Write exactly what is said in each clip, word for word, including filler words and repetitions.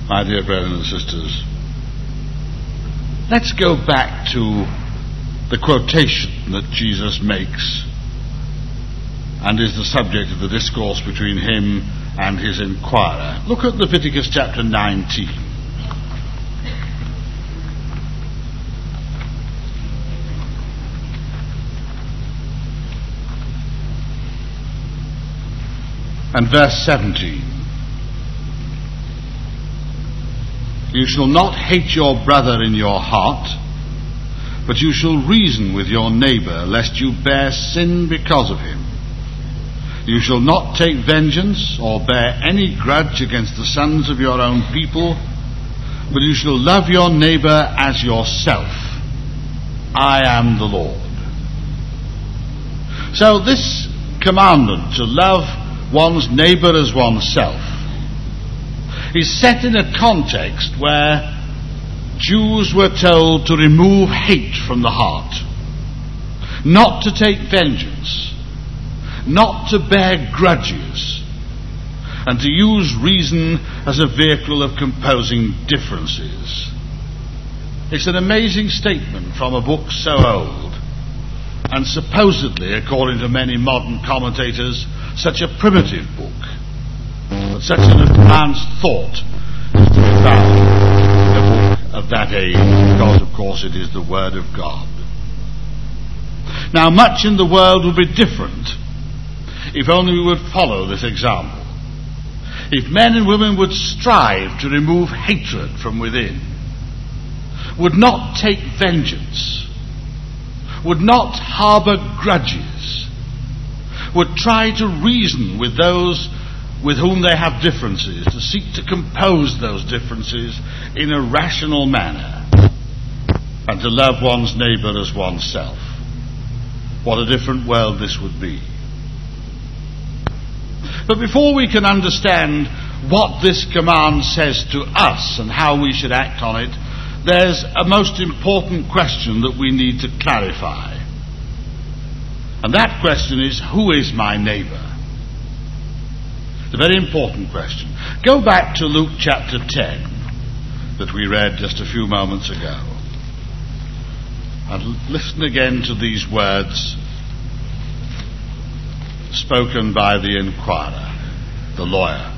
My dear brothers and sisters, let's go back to the quotation that Jesus makes and is the subject of the discourse between him and his inquirer. Look at Leviticus chapter nineteen. And verse seventeen. You shall not hate your brother in your heart, but you shall reason with your neighbour, lest you bear sin because of him. You shall not take vengeance or bear any grudge against the sons of your own people, but you shall love your neighbour as yourself. I am the Lord. So this commandment to love one's neighbour as oneself is set in a context where Jews were told to remove hate from the heart, not to take vengeance, not to bear grudges, and to use reason as a vehicle of composing differences. It's an amazing statement from a book so old, and supposedly, according to many modern commentators, such a primitive book. But such an advanced thought is to be found in a book of that age, because, of course, it is the Word of God. Now, much in the world would be different if only we would follow this example. If men and women would strive to remove hatred from within, would not take vengeance, would not harbour grudges, would try to reason with those with whom they have differences, to seek to compose those differences in a rational manner, and to love one's neighbour as oneself. What a different world this would be. But before we can understand what this command says to us and how we should act on it, there's a most important question that we need to clarify. And that question is, who is my neighbour? It's a very important question. Go back to Luke chapter ten that we read just a few moments ago, and listen again to these words spoken by the inquirer, the lawyer.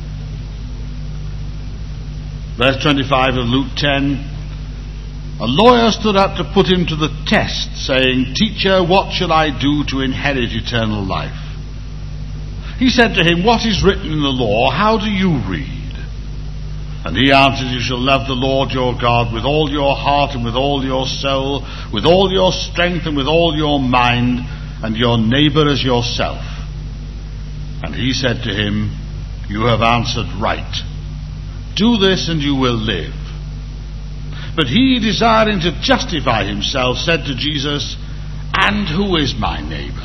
Verse twenty-five of Luke ten. A lawyer stood up to put him to the test, saying, Teacher, what shall I do to inherit eternal life? He said to him, What is written in the law? How do you read? And he answered, You shall love the Lord your God with all your heart and with all your soul, with all your strength and with all your mind, and your neighbour as yourself. And he said to him, You have answered right. Do this and you will live. But he, desiring to justify himself, said to Jesus, And who is my neighbour?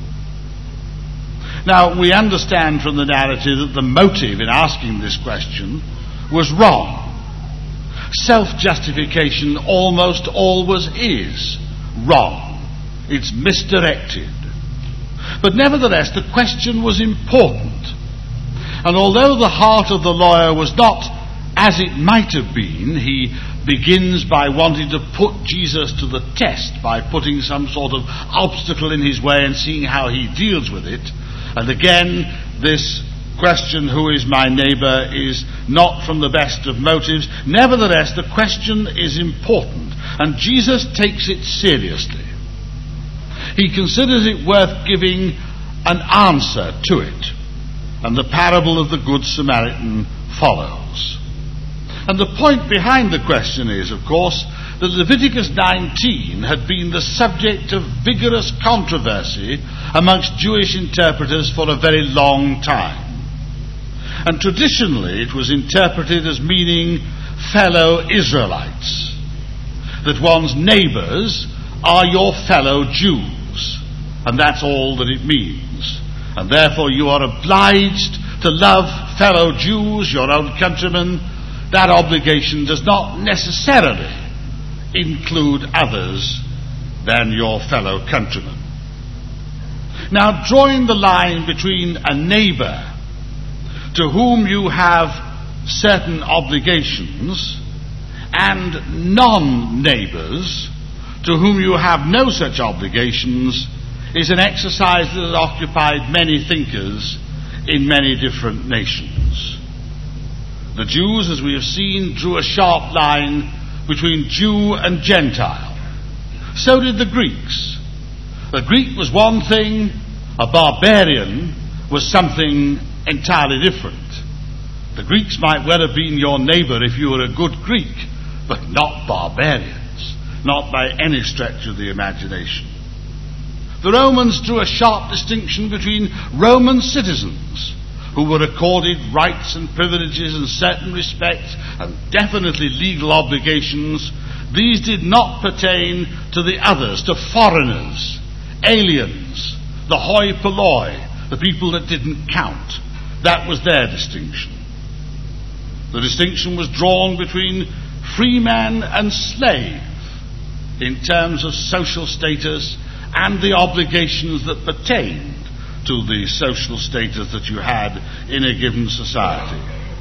Now, we understand from the narrative that the motive in asking this question was wrong. Self-justification almost always is wrong. It's misdirected. But nevertheless, the question was important. And although the heart of the lawyer was not as it might have been, he begins by wanting to put Jesus to the test by putting some sort of obstacle in his way and seeing how he deals with it. And again, this question, who is my neighbour, is not from the best of motives. Nevertheless, the question is important, and Jesus takes it seriously. He considers it worth giving an answer to it, and the parable of the Good Samaritan follows. And the point behind the question is, of course, that Leviticus nineteen had been the subject of vigorous controversy amongst Jewish interpreters for a very long time. And traditionally it was interpreted as meaning fellow Israelites, that one's neighbours are your fellow Jews, and that's all that it means. And therefore you are obliged to love fellow Jews, your own countrymen. That obligation does not necessarily include others than your fellow countrymen. Now, drawing the line between a neighbour to whom you have certain obligations, and non-neighbours to whom you have no such obligations is an exercise that has occupied many thinkers in many different nations. The Jews, as we have seen, drew a sharp line between Jew and Gentile. So did the Greeks. The Greek was one thing, a barbarian was something entirely different. The Greeks might well have been your neighbour if you were a good Greek, but not barbarians, not by any stretch of the imagination. The Romans drew a sharp distinction between Roman citizens, who were accorded rights and privileges and certain respects and definitely legal obligations. These did not pertain to the others, to foreigners, aliens, the hoi polloi, the people that didn't count. That was their distinction. The distinction was drawn between free man and slave in terms of social status and the obligations that pertained to the social status that you had in a given society.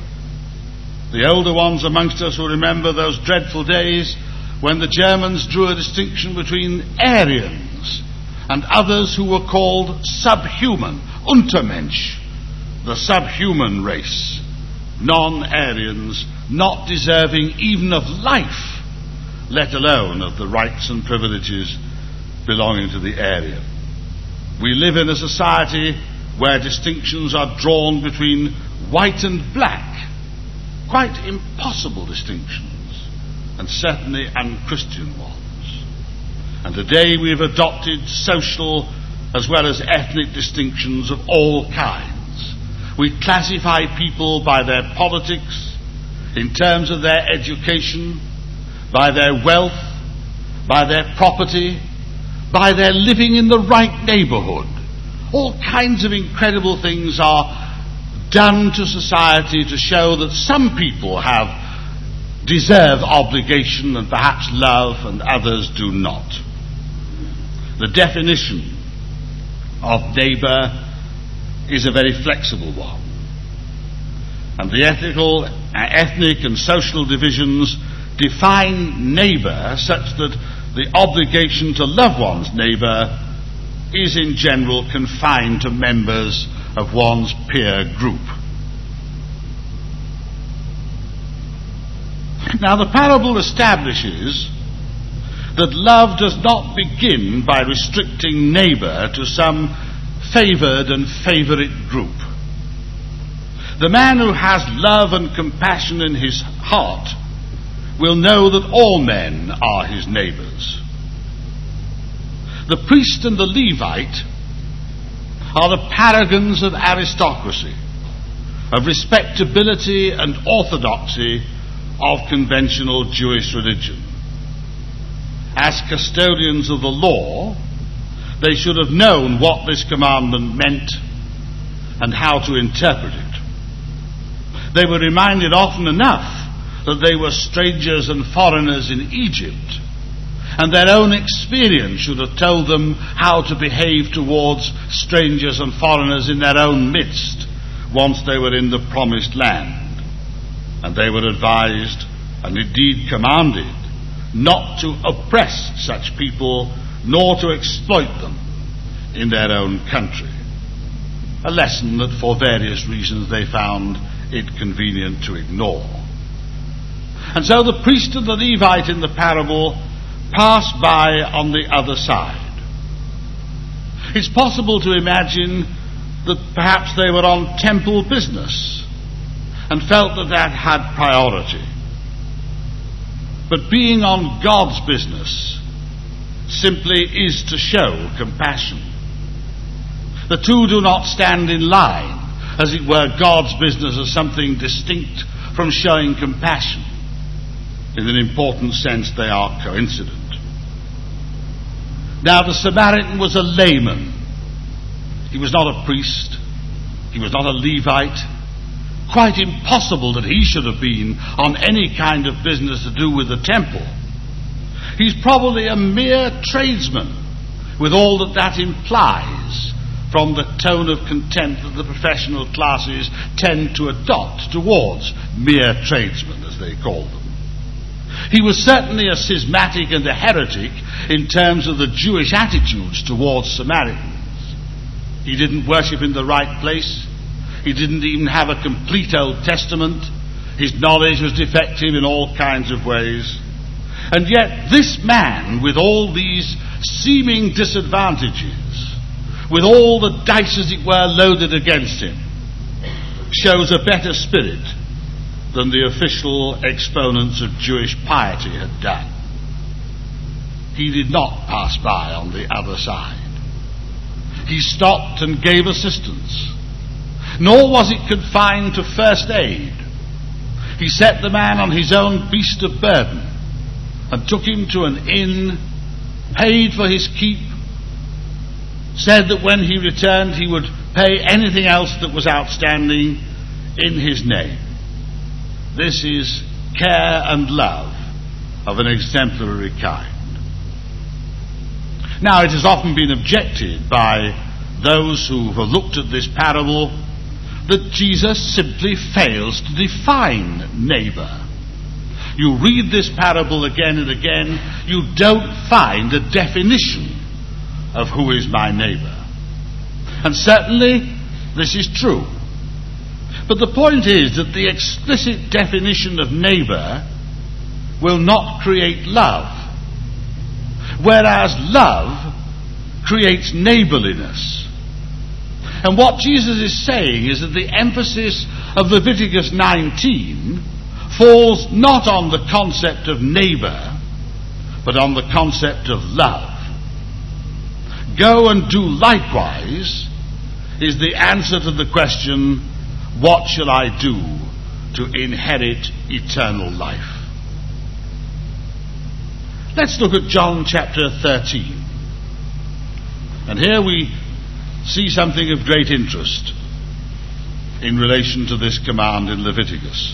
The older ones amongst us will remember those dreadful days when the Germans drew a distinction between Aryans and others who were called subhuman, Untermensch, the subhuman race, non-Aryans, not deserving even of life, let alone of the rights and privileges belonging to the Aryan. We live in a society where distinctions are drawn between white and black, quite impossible distinctions, and certainly unchristian ones. And today we have adopted social as well as ethnic distinctions of all kinds. We classify people by their politics, in terms of their education, by their wealth, by their property, by their living in the right neighbourhood. All kinds of incredible things are done to society to show that some people have deserve obligation and perhaps love and others do not. The definition of neighbour is a very flexible one. And the ethical, uh, ethnic and social divisions define neighbour such that the obligation to love one's neighbour is in general confined to members of one's peer group. Now the parable establishes that love does not begin by restricting neighbour to some favoured and favourite group. The man who has love and compassion in his heart will know that all men are his neighbours. The priest and the Levite are the paragons of aristocracy, of respectability and orthodoxy of conventional Jewish religion. As custodians of the law, they should have known what this commandment meant and how to interpret it. They were reminded often enough that they were strangers and foreigners in Egypt, and their own experience should have told them how to behave towards strangers and foreigners in their own midst once they were in the promised land. And they were advised, and indeed commanded, not to oppress such people nor to exploit them in their own country. A lesson that for various reasons they found it convenient to ignore. And so the priest and the Levite in the parable pass by on the other side. It's possible to imagine that perhaps they were on temple business and felt that that had priority. But being on God's business simply is to show compassion. The two do not stand in line, as it were. God's business as something distinct from showing compassion. In an important sense, they are coincident. Now, the Samaritan was a layman. He was not a priest. He was not a Levite. Quite impossible that he should have been on any kind of business to do with the temple. He's probably a mere tradesman, with all that that implies from the tone of contempt that the professional classes tend to adopt towards mere tradesmen, as they call them. He was certainly a schismatic and a heretic in terms of the Jewish attitudes towards Samaritans. He didn't worship in the right place. He didn't even have a complete Old Testament. His knowledge was defective in all kinds of ways. And yet this man, with all these seeming disadvantages, with all the dice, as it were, loaded against him, shows a better spirit than the official exponents of Jewish piety had done. He did not pass by on the other side. He stopped and gave assistance. Nor was it confined to first aid. He set the man on his own beast of burden and took him to an inn, paid for his keep, said that when he returned he would pay anything else that was outstanding in his name. This is care and love of an exemplary kind. Now, it has often been objected by those who have looked at this parable that Jesus simply fails to define neighbour. You read this parable again and again, you don't find a definition of who is my neighbour. And certainly this is true. But the point is that the explicit definition of neighbour will not create love, whereas love creates neighbourliness. And what Jesus is saying is that the emphasis of Leviticus nineteen falls not on the concept of neighbour, but on the concept of love. Go and do likewise is the answer to the question, what shall I do to inherit eternal life? Let's look at John chapter thirteen. And here we see something of great interest in relation to this command in Leviticus.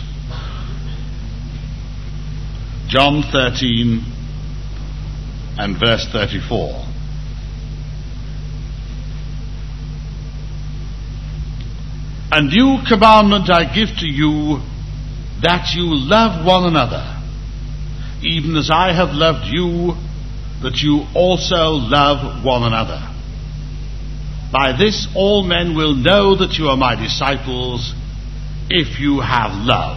John thirteen and verse thirty-four. A new commandment I give to you, that you love one another, even as I have loved you, that you also love one another. By this all men will know that you are my disciples, if you have love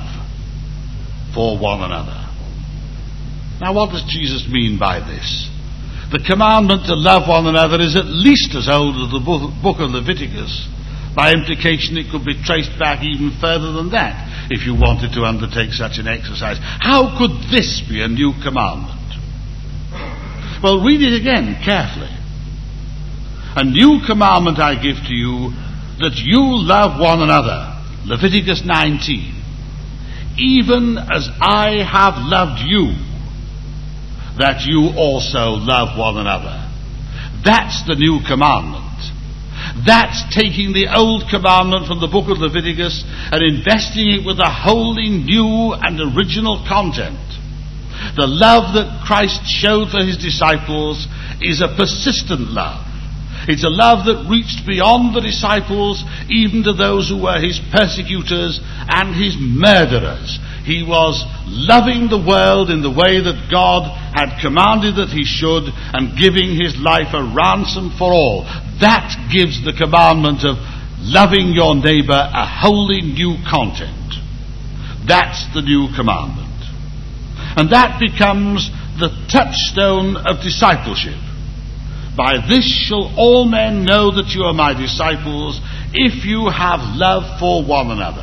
for one another. Now, what does Jesus mean by this? The commandment to love one another is at least as old as the book of Leviticus. By implication, it could be traced back even further than that, if you wanted to undertake such an exercise. How could this be a new commandment? Well, read it again carefully. A new commandment I give to you, that you love one another. Leviticus nineteen. Even as I have loved you, that you also love one another. That's the new commandment. That's taking the old commandment from the book of Leviticus and investing it with a wholly new and original content. The love that Christ showed for his disciples is a persistent love. It's a love that reached beyond the disciples, even to those who were his persecutors and his murderers. He was loving the world in the way that God had commanded that he should, and giving his life a ransom for all. That gives the commandment of loving your neighbour a wholly new content. That's the new commandment. And that becomes the touchstone of discipleship. By this shall all men know that you are my disciples, if you have love for one another.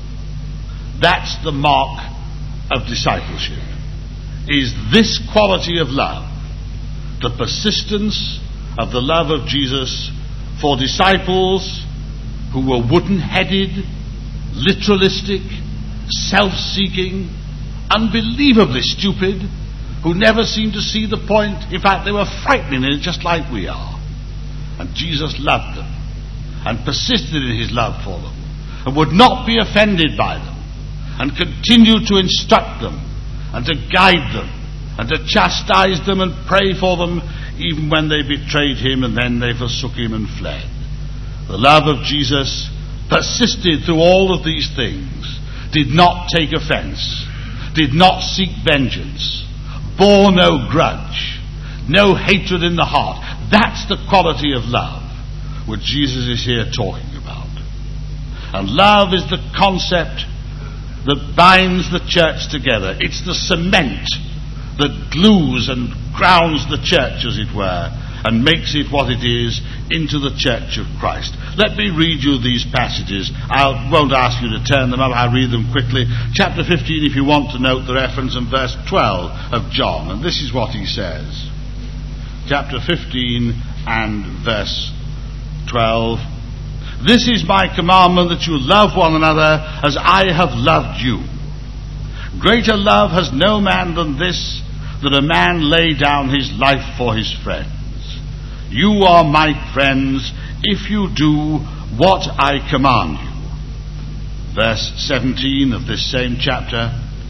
That's the mark of discipleship, is this quality of love, the persistence of the love of Jesus for disciples who were wooden-headed, literalistic, self-seeking, unbelievably stupid, who never seemed to see the point. In fact, they were frightening it just like we are. And Jesus loved them and persisted in his love for them and would not be offended by them and continued to instruct them and to guide them and to chastise them and pray for them even when they betrayed him and then they forsook him and fled. The love of Jesus persisted through all of these things, did not take offense, did not seek vengeance, bore no grudge, no hatred in the heart. That's the quality of love which Jesus is here talking about. And love is the concept that binds the church together. It's the cement that glues and grounds the church, as it were, and makes it what it is into the church of Christ. Let me read you these passages. I won't ask you to turn them up. I'll read them quickly. Chapter fifteen, if you want to note the reference, and verse twelve of John. And this is what he says. Chapter fifteen and verse twelve. This is my commandment, that you love one another as I have loved you. Greater love has no man than this, that a man lay down his life for his friends. You are my friends if you do what I command you. Verse seventeen of this same chapter.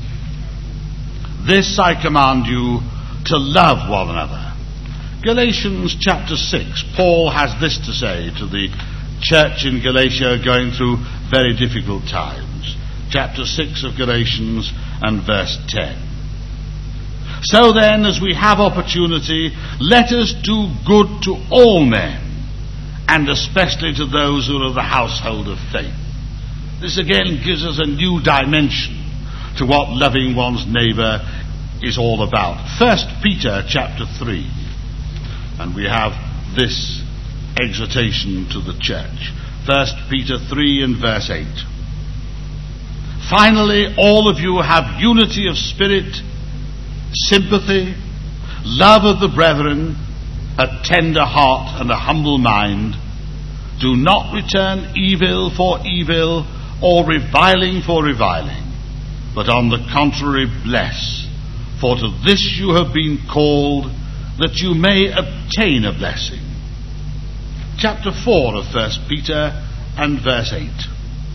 This I command you, to love one another. Galatians chapter six. Paul has this to say to the church in Galatia going through very difficult times. Chapter six of Galatians and verse ten. So then, as we have opportunity, let us do good to all men, and especially to those who are of the household of faith. This again gives us a new dimension to what loving one's neighbour is all about. First Peter chapter three, and we have this exhortation to the church. First Peter three and verse eight. Finally, all of you have unity of spirit, sympathy, love of the brethren, a tender heart and a humble mind. Do not return evil for evil or reviling for reviling, but on the contrary bless, for to this you have been called, that you may obtain a blessing. Chapter four of First Peter and verse eight.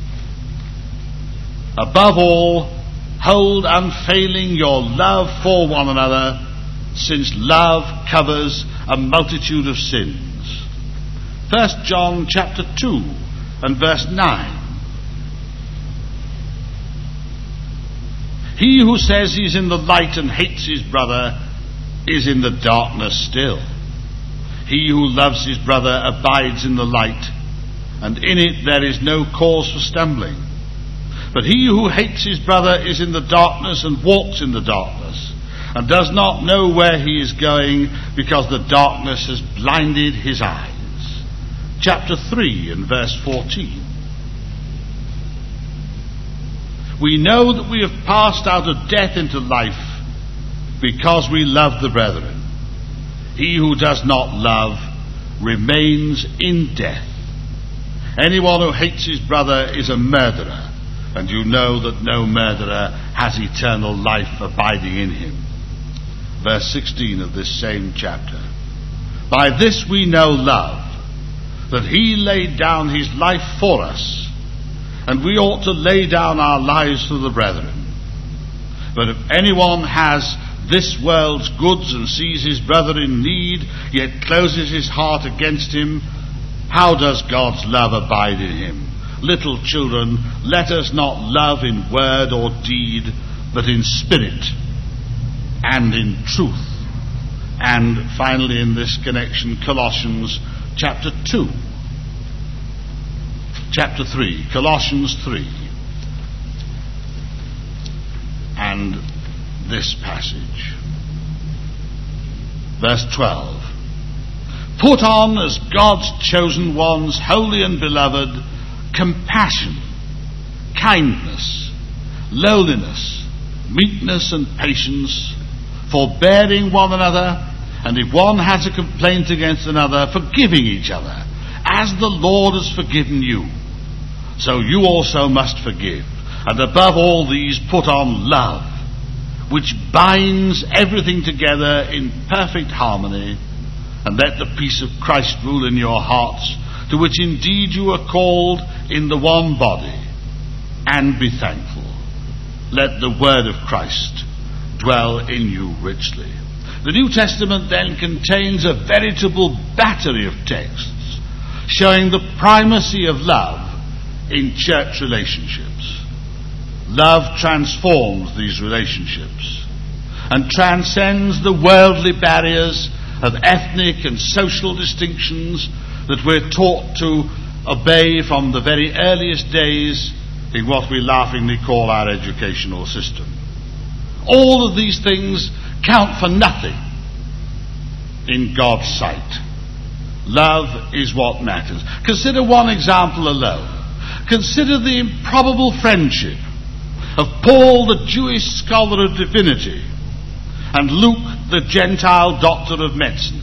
Above all, hold unfailing your love for one another, since love covers a multitude of sins. First John chapter two and verse nine. He who says he is in the light and hates his brother is in the darkness still. He who loves his brother abides in the light, and in it there is no cause for stumbling. But he who hates his brother is in the darkness and walks in the darkness, and does not know where he is going, because the darkness has blinded his eyes. Chapter three and verse fourteen. We know that we have passed out of death into life, because we love the brethren. He who does not love remains in death. Anyone who hates his brother is a murderer, and you know that no murderer has eternal life abiding in him. Verse sixteen of this same chapter. By this we know love, that he laid down his life for us, and we ought to lay down our lives for the brethren. But if anyone has this world's goods and sees his brother in need, yet closes his heart against him, how does God's love abide in him? Little children, let us not love in word or deed, but in spirit and in truth. And finally, in this connection, Colossians chapter two. Chapter three. Colossians three. And this passage. Verse twelve. Put on as God's chosen ones, holy and beloved, compassion, kindness, lowliness, meekness and patience, forbearing one another, and if one has a complaint against another, forgiving each other, as the Lord has forgiven you, so you also must forgive. And above all these put on love, which binds everything together in perfect harmony, and let the peace of Christ rule in your hearts, to which indeed you are called in the one body, and be thankful. Let the word of Christ dwell in you richly. The New Testament then contains a veritable battery of texts showing the primacy of love in church relationships. Love transforms these relationships and transcends the worldly barriers of ethnic and social distinctions that we're taught to obey from the very earliest days in what we laughingly call our educational system. All of these things count for nothing in God's sight. Love is what matters. Consider one example alone. Consider the improbable friendship of Paul, the Jewish scholar of divinity, and Luke, the Gentile doctor of medicine.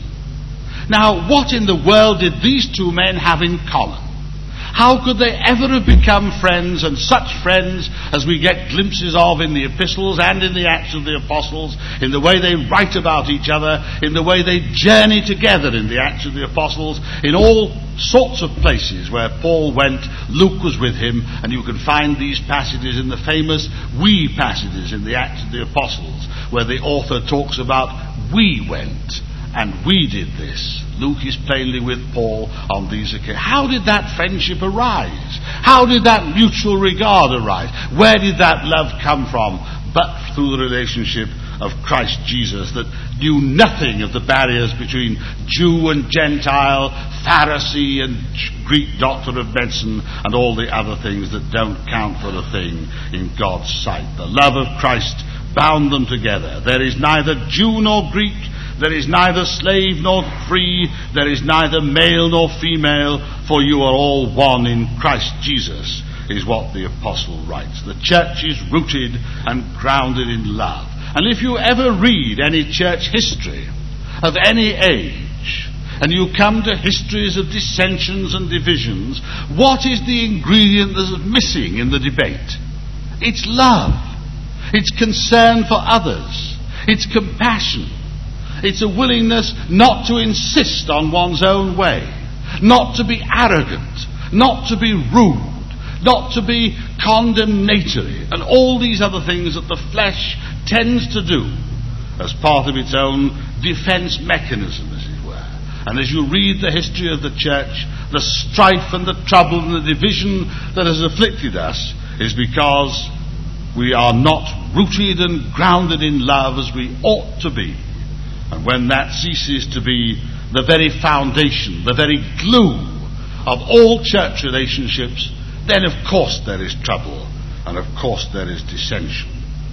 Now, what in the world did these two men have in common? How could they ever have become friends, and such friends as we get glimpses of in the epistles and in the Acts of the Apostles, in the way they write about each other, in the way they journey together in the Acts of the Apostles, in all sorts of places where Paul went, Luke was with him, and you can find these passages in the famous we passages in the Acts of the Apostles, where the author talks about we went and we did this. Luke is plainly with Paul on these occasions. How did that friendship arise? How did that mutual regard arise? Where did that love come from? But through the relationship of Christ Jesus that knew nothing of the barriers between Jew and Gentile, Pharisee and Greek doctor of medicine, and all the other things that don't count for a thing in God's sight. The love of Christ bound them together. There is neither Jew nor Greek, there is neither slave nor free, there is neither male nor female, for you are all one in Christ Jesus, is what the apostle writes. The church is rooted and grounded in love. And if you ever read any church history of any age, and you come to histories of dissensions and divisions, what is the ingredient that is missing in the debate? It's love. It's concern for others. It's compassion. It's a willingness not to insist on one's own way, not to be arrogant, not to be rude, not to be condemnatory, and all these other things that the flesh tends to do as part of its own defense mechanism, as it were. And as you read the history of the church, the strife and the trouble and the division that has afflicted us is because we are not rooted and grounded in love as we ought to be. And when that ceases to be the very foundation, the very glue of all church relationships, then of course there is trouble, and of course there is dissension.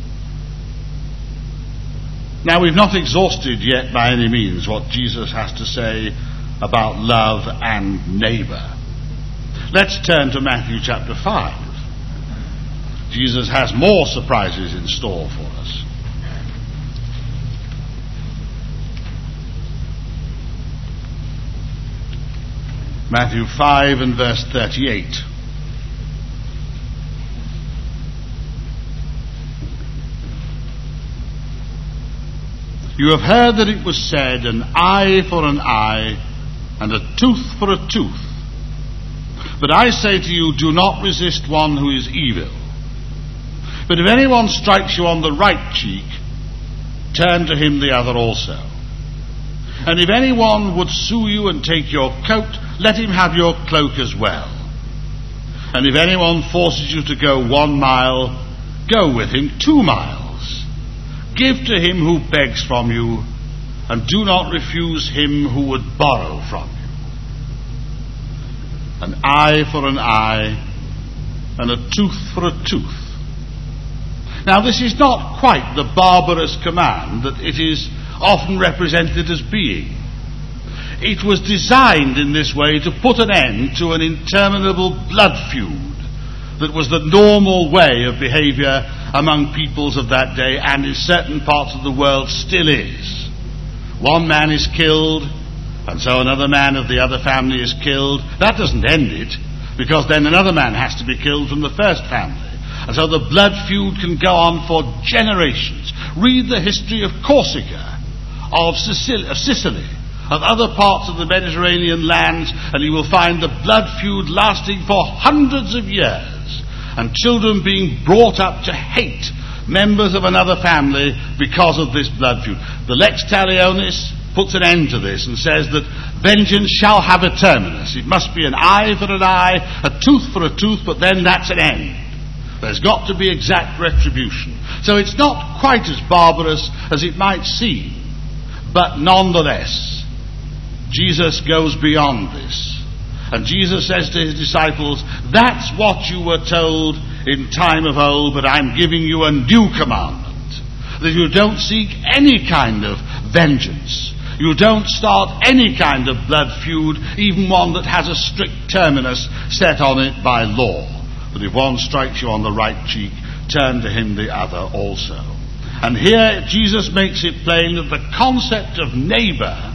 Now, we've not exhausted yet by any means what Jesus has to say about love and neighbour. Let's turn to Matthew chapter five. Jesus has more surprises in store for us. Matthew five and verse thirty-eight. You have heard that it was said, an eye for an eye, and a tooth for a tooth. But I say to you, do not resist one who is evil. But if anyone strikes you on the right cheek, turn to him the other also. And if anyone would sue you and take your coat, let him have your cloak as well. And if anyone forces you to go one mile, go with him two miles. Give to him who begs from you, and do not refuse him who would borrow from you. An eye for an eye, and a tooth for a tooth. Now, this is not quite the barbarous command that it is often represented as being. It was designed in this way to put an end to an interminable blood feud that was the normal way of behaviour among peoples of that day, and in certain parts of the world still is. One man is killed, and so another man of the other family is killed. That doesn't end it, because then another man has to be killed from the first family. And so the blood feud can go on for generations. Read the history of Corsica, of Sicily, of Sicily, of other parts of the Mediterranean lands, and you will find the blood feud lasting for hundreds of years, and children being brought up to hate members of another family because of this blood feud. The Lex Talionis puts an end to this and says that vengeance shall have a terminus. It must be an eye for an eye, a tooth for a tooth, but then that's an end. There's got to be exact retribution. So it's not quite as barbarous as it might seem, but nonetheless, Jesus goes beyond this. And Jesus says to his disciples, that's what you were told in time of old, but I'm giving you a new commandment. That you don't seek any kind of vengeance. You don't start any kind of blood feud, even one that has a strict terminus set on it by law. But if one strikes you on the right cheek, turn to him the other also. And here Jesus makes it plain that the concept of neighbour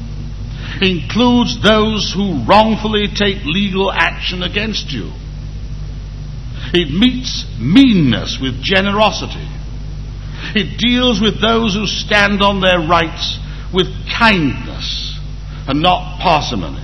includes those who wrongfully take legal action against you. It meets meanness with generosity. It deals with those who stand on their rights with kindness and not parsimony.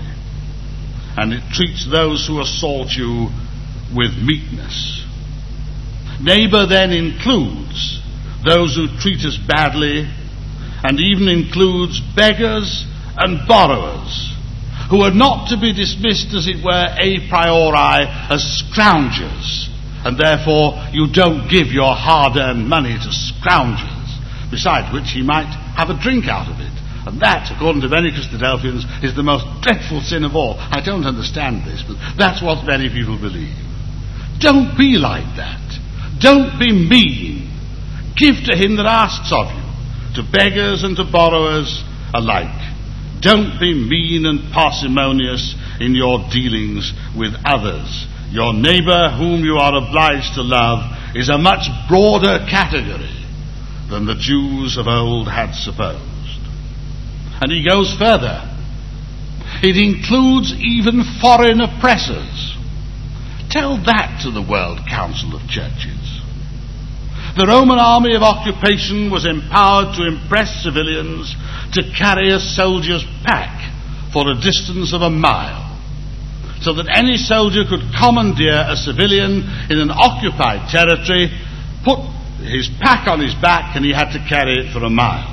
And it treats those who assault you with meekness. Neighbour then includes those who treat us badly, and even includes beggars and borrowers, who are not to be dismissed, as it were, a priori as scroungers, and therefore you don't give your hard-earned money to scroungers, besides which he might have a drink out of it. And that, according to many Christadelphians, is the most dreadful sin of all. I don't understand this, but that's what many people believe. Don't be like that. Don't be mean. Give to him that asks of you, to beggars and to borrowers alike. Don't be mean and parsimonious in your dealings with others. Your neighbour, whom you are obliged to love, is a much broader category than the Jews of old had supposed. And he goes further. It includes even foreign oppressors. Tell that to the World Council of Churches. The Roman army of occupation was empowered to impress civilians to carry a soldier's pack for a distance of a mile, so that any soldier could commandeer a civilian in an occupied territory, put his pack on his back, and he had to carry it for a mile.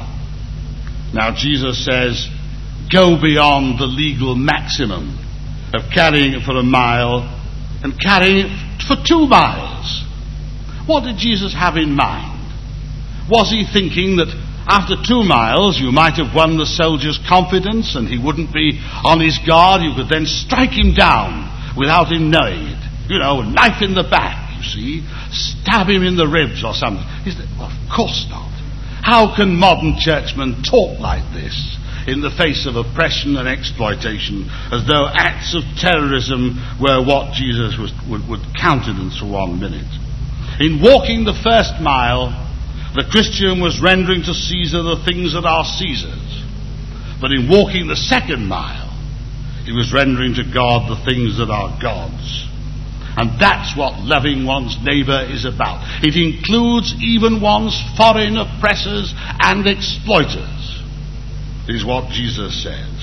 Now Jesus says, go beyond the legal maximum of carrying it for a mile and carrying it for two miles. What did Jesus have in mind? Was he thinking that after two miles you might have won the soldier's confidence and he wouldn't be on his guard? You could then strike him down without him knowing it. You know, knife in the back, you see, stab him in the ribs or something. He said, well, of course not. How can modern churchmen talk like this in the face of oppression and exploitation, as though acts of terrorism were what Jesus was, would, would countenance for one minute? In walking the first mile, the Christian was rendering to Caesar the things that are Caesar's. But in walking the second mile, he was rendering to God the things that are God's. And that's what loving one's neighbour is about. It includes even one's foreign oppressors and exploiters, is what Jesus says.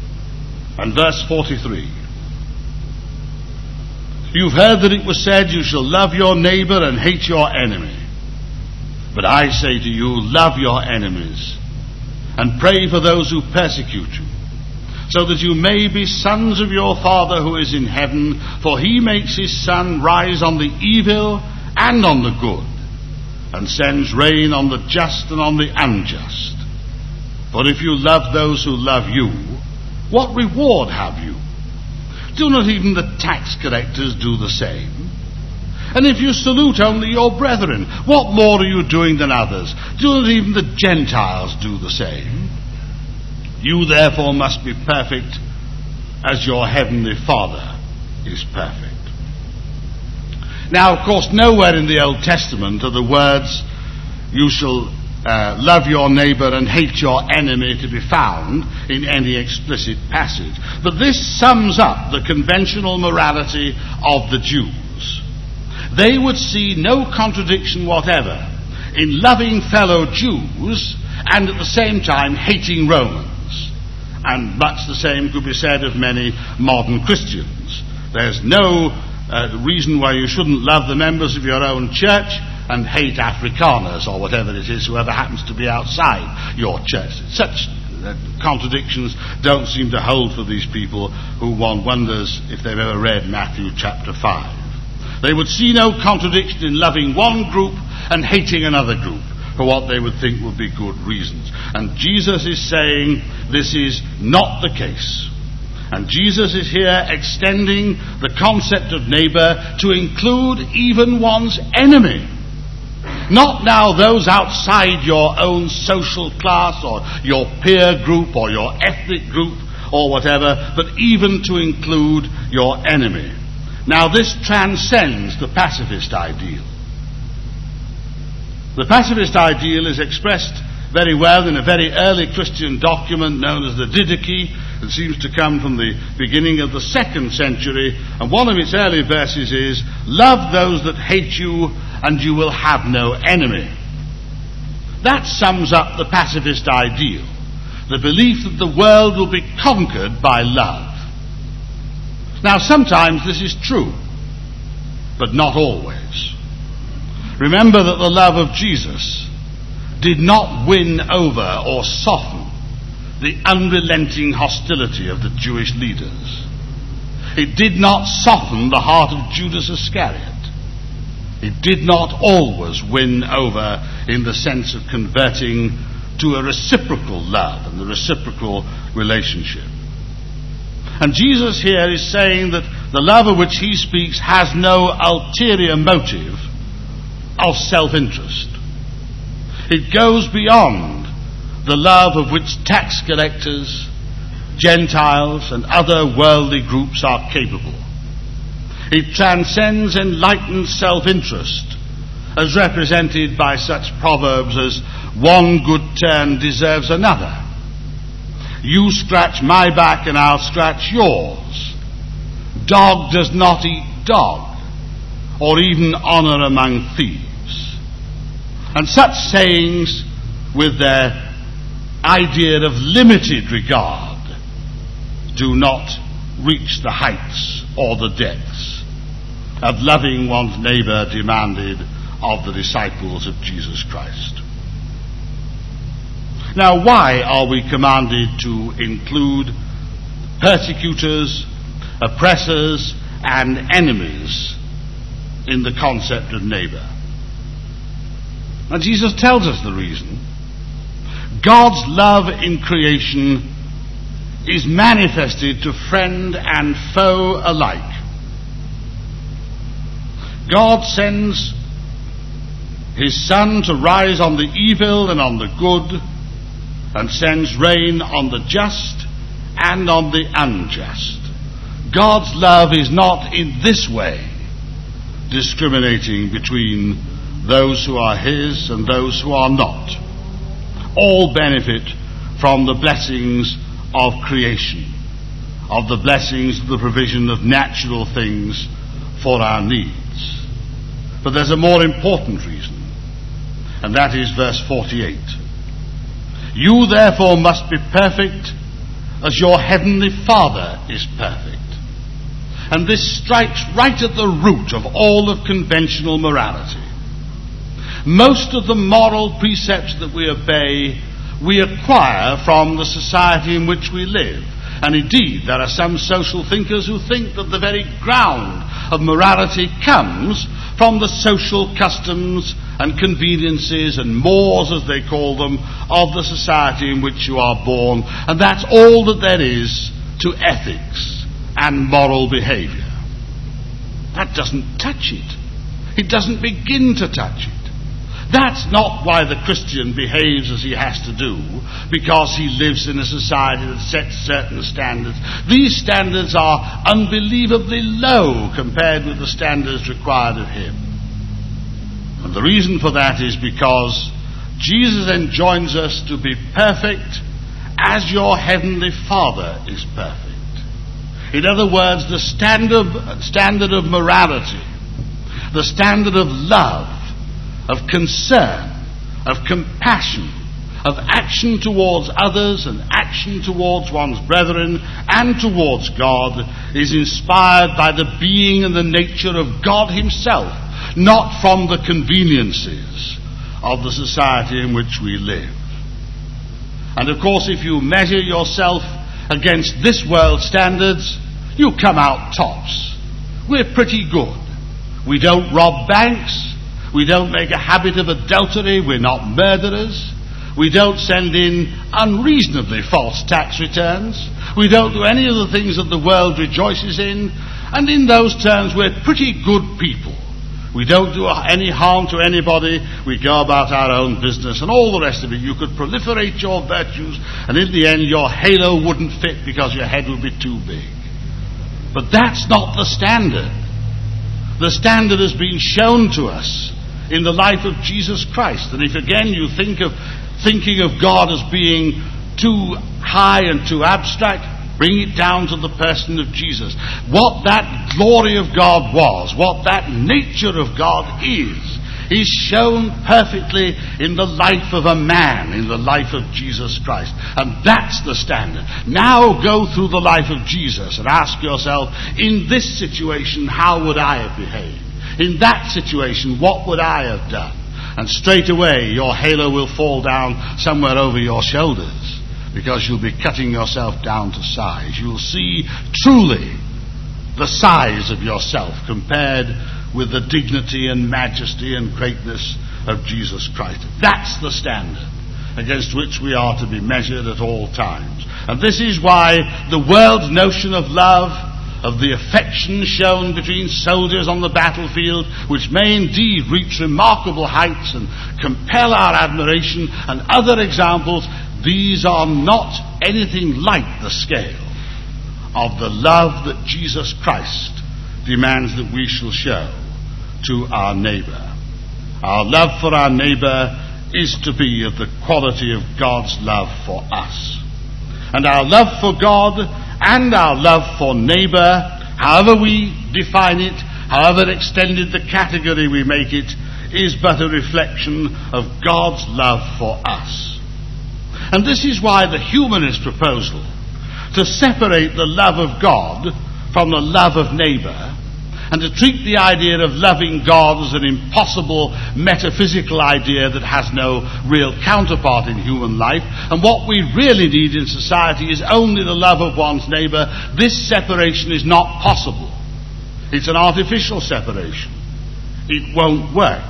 And verse forty-three. You've heard that it was said, you shall love your neighbour and hate your enemy. But I say to you, love your enemies and pray for those who persecute you, so that you may be sons of your Father who is in heaven, for he makes his sun rise on the evil and on the good, and sends rain on the just and on the unjust. For if you love those who love you, what reward have you? Do not even the tax collectors do the same? And if you salute only your brethren, what more are you doing than others? Do not even the Gentiles do the same? You therefore must be perfect as your heavenly Father is perfect. Now, of course, nowhere in the Old Testament are the words, you shall uh, love your neighbour and hate your enemy, to be found in any explicit passage. But this sums up the conventional morality of the Jews. They would see no contradiction whatever in loving fellow Jews and at the same time hating Romans. And much the same could be said of many modern Christians. There's no uh, reason why you shouldn't love the members of your own church and hate Afrikaners or whatever it is, whoever happens to be outside your church. Such That contradictions don't seem to hold for these people who one wonders if they've ever read Matthew chapter five. They would see no contradiction in loving one group and hating another group for what they would think would be good reasons. And Jesus is saying this is not the case. And Jesus is here extending the concept of neighbour to include even one's enemy. Not now those outside your own social class or your peer group or your ethnic group or whatever, but even to include your enemy. Now this transcends the pacifist ideal. The pacifist ideal is expressed very well in a very early Christian document known as the Didache. It seems to come from the beginning of the second century, and one of its early verses is, "Love those that hate you, and you will have no enemy." That sums up the pacifist ideal, the belief that the world will be conquered by love. Now sometimes this is true, but not always. Remember that the love of Jesus did not win over or soften the unrelenting hostility of the Jewish leaders. It did not soften the heart of Judas Iscariot. It did not always win over in the sense of converting to a reciprocal love and the reciprocal relationship. And Jesus here is saying that the love of which he speaks has no ulterior motive of self-interest. It goes beyond the love of which tax collectors, Gentiles, and other worldly groups are capable. It transcends enlightened self-interest, as represented by such proverbs as, "One good turn deserves another. You scratch my back and I'll scratch yours. Dog does not eat dog," or even "honor among thieves." And such sayings, with their idea of limited regard, do not reach the heights or the depths of loving one's neighbour demanded of the disciples of Jesus Christ. Now, why are we commanded to include persecutors, oppressors, and enemies in the concept of neighbour? And Jesus tells us the reason. God's love in creation is manifested to friend and foe alike. God sends his sun to rise on the evil and on the good, and sends rain on the just and on the unjust. God's love is not in this way discriminating between those who are his and those who are not. All benefit from the blessings of creation, of the blessings of the provision of natural things for our needs. But there's a more important reason, and that is verse forty-eight. "You therefore must be perfect as your heavenly Father is perfect." And this strikes right at the root of all of conventional morality. Most of the moral precepts that we obey, we acquire from the society in which we live. And indeed, there are some social thinkers who think that the very ground of morality comes from the social customs and conveniences and mores, as they call them, of the society in which you are born. And that's all that there is to ethics and moral behavior. That doesn't touch it. It doesn't begin to touch it. That's not why the Christian behaves as he has to do, because he lives in a society that sets certain standards. These standards are unbelievably low compared with the standards required of him. And the reason for that is because Jesus enjoins us to be perfect as your heavenly Father is perfect. In other words, the standard, standard of morality, the standard of love, of concern, of compassion, of action towards others and action towards one's brethren and towards God is inspired by the being and the nature of God himself, not from the conveniences of the society in which we live. And of course, if you measure yourself against this world's standards, you come out tops. We're pretty good. We don't rob banks. We don't make a habit of adultery. We're not murderers. We don't send in unreasonably false tax returns. We don't do any of the things that the world rejoices in. And in those terms, we're pretty good people. We don't do any harm to anybody. We go about our own business and all the rest of it. You could proliferate your virtues, and in the end your halo wouldn't fit because your head would be too big. But that's not the standard. The standard has been shown to us in the life of Jesus Christ. And if again you think of thinking of God as being too high and too abstract, bring it down to the person of Jesus. What that glory of God was, what that nature of God is, is shown perfectly in the life of a man, in the life of Jesus Christ. And that's the standard. Now go through the life of Jesus and ask yourself, in this situation, how would I have behaved? In that situation, what would I have done? And straight away, your halo will fall down somewhere over your shoulders, because you'll be cutting yourself down to size. You'll see truly the size of yourself compared with the dignity and majesty and greatness of Jesus Christ. That's the standard against which we are to be measured at all times. And this is why the world's notion of love, of the affection shown between soldiers on the battlefield, which may indeed reach remarkable heights and compel our admiration, and other examples, these are not anything like the scale of the love that Jesus Christ demands that we shall show to our neighbour. Our love for our neighbour is to be of the quality of God's love for us. And our love for God and our love for neighbour, however we define it, however extended the category we make it, is but a reflection of God's love for us. And this is why the humanist proposal to separate the love of God from the love of neighbour, and to treat the idea of loving God as an impossible metaphysical idea that has no real counterpart in human life, and what we really need in society is only the love of one's neighbour, this separation is not possible. It's an artificial separation. It won't work.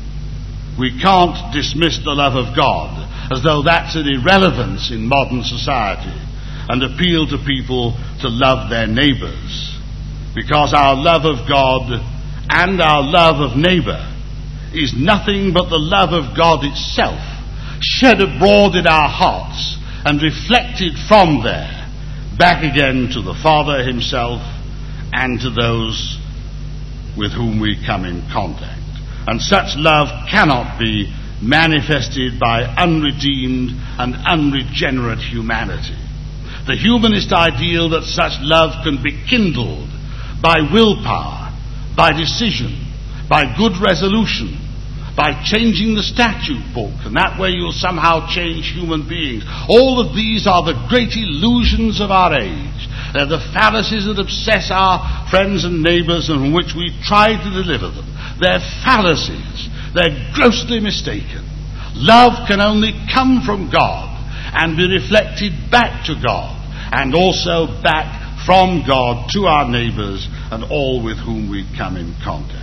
We can't dismiss the love of God as though that's an irrelevance in modern society, and appeal to people to love their neighbours. Because our love of God and our love of neighbour is nothing but the love of God itself, shed abroad in our hearts and reflected from there back again to the Father himself and to those with whom we come in contact. And such love cannot be manifested by unredeemed and unregenerate humanity. The humanist ideal that such love can be kindled by willpower, by decision, by good resolution, by changing the statute book, and that way you'll somehow change human beings. All of these are the great illusions of our age. They're the fallacies that obsess our friends and neighbours and from which we try to deliver them. They're fallacies. They're grossly mistaken. Love can only come from God and be reflected back to God, and also back from God to our neighbours and all with whom we come in contact.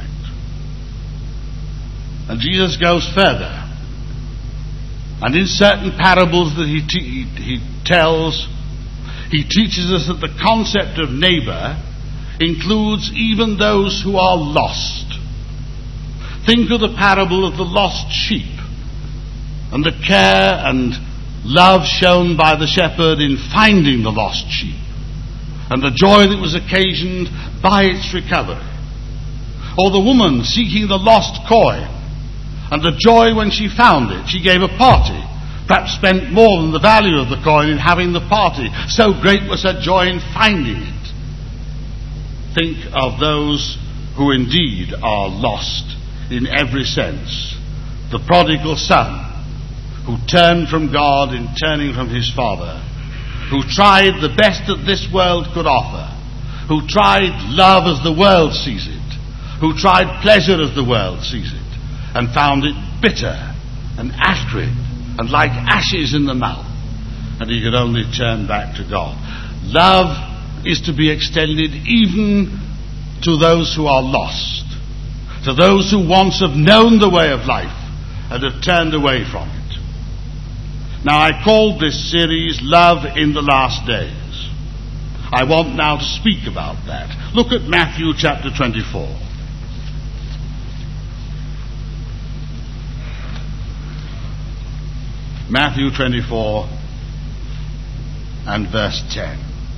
And Jesus goes further. And in certain parables that he, te- he tells, he teaches us that the concept of neighbour includes even those who are lost. Think of the parable of the lost sheep and the care and love shown by the shepherd in finding the lost sheep, and the joy that was occasioned by its recovery. Or the woman seeking the lost coin, and the joy when she found it. She gave a party, perhaps spent more than the value of the coin in having the party. So great was her joy in finding it. Think of those who indeed are lost in every sense. The prodigal son, who turned from God in turning from his father, who tried the best that this world could offer, who tried love as the world sees it, who tried pleasure as the world sees it, and found it bitter and acrid and like ashes in the mouth, and he could only turn back to God. Love is to be extended even to those who are lost, to those who once have known the way of life and have turned away from it. Now, I called this series Love in the Last Days. I want now to speak about that. Look at Matthew chapter twenty-four. Matthew twenty-four and verse ten.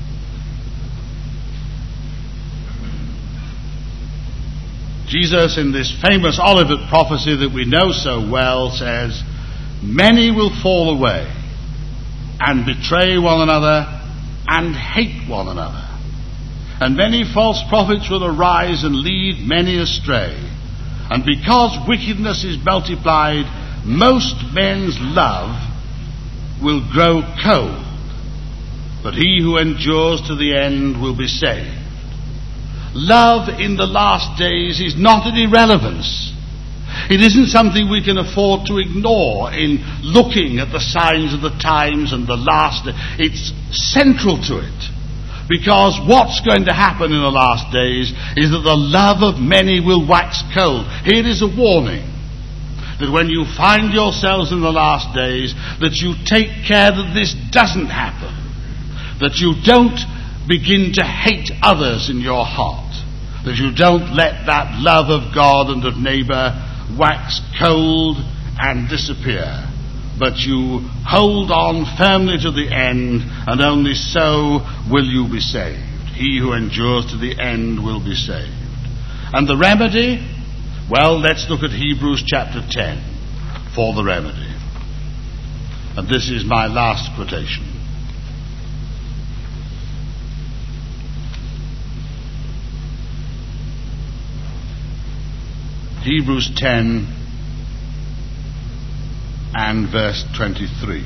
Jesus, in this famous Olivet prophecy that we know so well, says, "Many will fall away and betray one another and hate one another. And many false prophets will arise and lead many astray. And because wickedness is multiplied, most men's love will grow cold. But he who endures to the end will be saved." Love in the last days is not an irrelevance. It isn't something we can afford to ignore in looking at the signs of the times and the last. It's central to it. Because what's going to happen in the last days is that the love of many will wax cold. Here is a warning, that when you find yourselves in the last days, that you take care that this doesn't happen. That you don't begin to hate others in your heart. That you don't let that love of God and of neighbour wax cold and disappear, but you hold on firmly to the end, and only so will you be saved. He who endures to the end will be saved. And the remedy? Well, let's look at Hebrews chapter ten for the remedy. And this is my last quotation. Hebrews ten and verse twenty-three.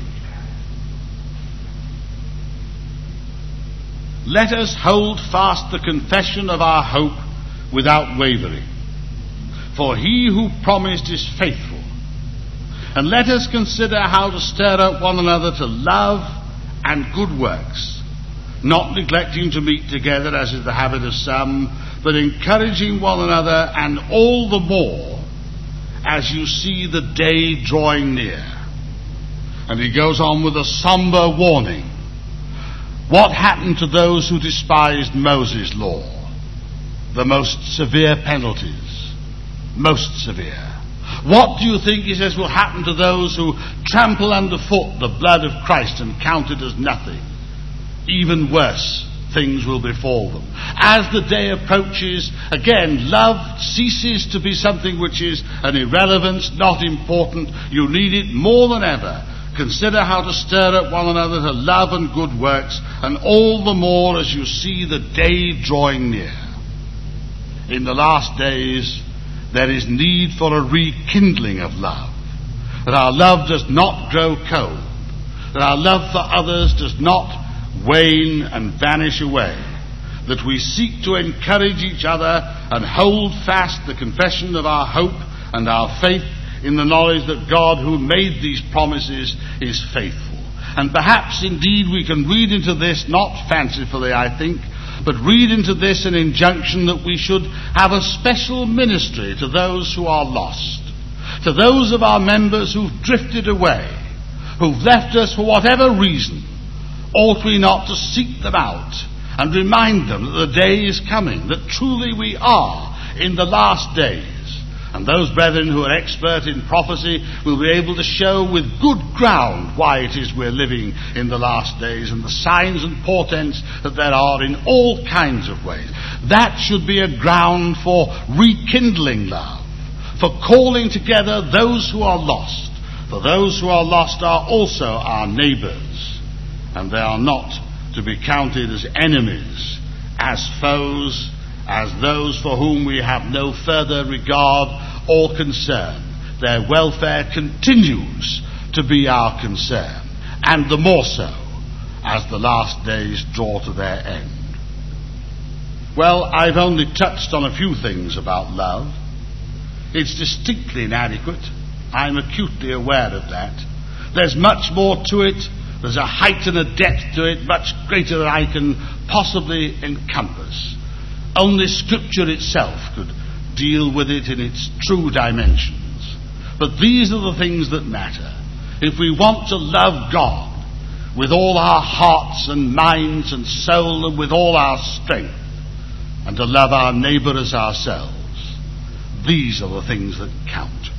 "Let us hold fast the confession of our hope without wavering, for he who promised is faithful. And let us consider how to stir up one another to love and good works, not neglecting to meet together as is the habit of some, but encouraging one another, and all the more as you see the day drawing near." And he goes on with a somber warning. What happened to those who despised Moses' law? The most severe penalties. Most severe. What do you think, he says, will happen to those who trample underfoot the blood of Christ and count it as nothing? Even worse things will befall them. As the day approaches, again, love ceases to be something which is an irrelevance, not important. You need it more than ever. Consider how to stir up one another to love and good works, and all the more as you see the day drawing near. In the last days, there is need for a rekindling of love. That our love does not grow cold. That our love for others does not wane and vanish away, that we seek to encourage each other and hold fast the confession of our hope and our faith in the knowledge that God, who made these promises, is faithful. And perhaps indeed we can read into this, not fancifully I think, but read into this an injunction that we should have a special ministry to those who are lost, to those of our members who've drifted away, who've left us for whatever reason. Ought we not to seek them out and remind them that the day is coming, that truly we are in the last days? And those brethren who are expert in prophecy will be able to show with good ground why it is we're living in the last days, and the signs and portents that there are in all kinds of ways. That should be a ground for rekindling love, for calling together those who are lost. For those who are lost are also our neighbours, and they are not to be counted as enemies, as foes, as those for whom we have no further regard or concern. Their welfare continues to be our concern, and the more so as the last days draw to their end. Well, I've only touched on a few things about love. It's distinctly inadequate. I'm acutely aware of that. There's much more to it There's a height and a depth to it much greater than I can possibly encompass. Only Scripture itself could deal with it in its true dimensions. But these are the things that matter. If we want to love God with all our hearts and minds and soul and with all our strength, and to love our neighbour as ourselves, these are the things that count.